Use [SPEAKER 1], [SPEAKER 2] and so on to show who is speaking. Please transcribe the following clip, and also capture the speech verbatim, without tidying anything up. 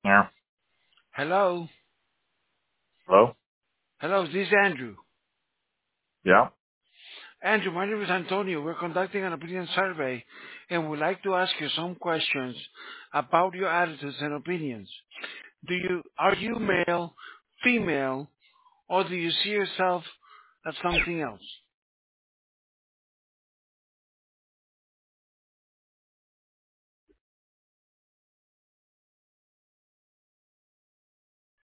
[SPEAKER 1] Yeah.
[SPEAKER 2] Hello?
[SPEAKER 1] Hello?
[SPEAKER 2] Hello, this is Andrew.
[SPEAKER 1] Yeah.
[SPEAKER 2] Andrew, my name is Antonio. We're conducting an opinion survey and would like to ask you some questions about your attitudes and opinions. Do you, are you male, female, or do you see yourself as something else?